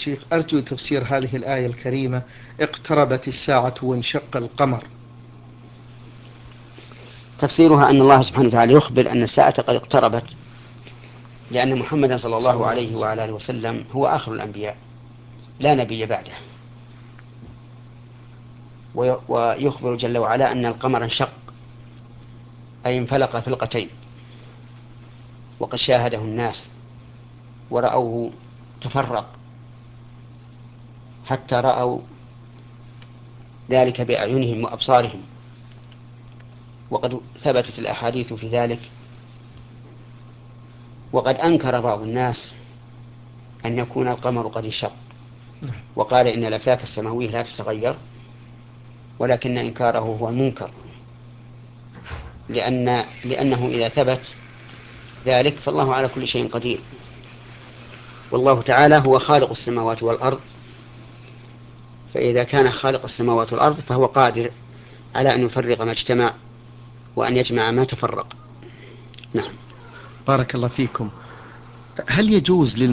الشيخ، أرجو تفسير هذه الآية الكريمة: اقتربت الساعة وانشق القمر. تفسيرها أن الله سبحانه وتعالى يخبر أن الساعة قد اقتربت، لأن محمدا صلى الله عليه وعلى آله وسلم هو آخر الأنبياء، لا نبي بعده. ويخبر جل وعلا أن القمر انشق، أي انفلق فلقتين، وقد شاهده الناس ورأوه تفرق حتى رأوا ذلك بأعينهم وأبصارهم. وقد ثبتت الأحاديث في ذلك. وقد أنكر بعض الناس أن يكون القمر قد انشق، وقال إن الأفلاك السماوية لا تتغير، ولكن إنكاره هو المنكر، لأنه إذا ثبت ذلك فالله على كل شيء قدير، والله تعالى هو خالق السماوات والأرض، فإذا كان خالق السماوات والأرض فهو قادر على أن يفرق ما اجتمع وأن يجمع ما تفرق. نعم. بارك الله فيكم. هل يجوز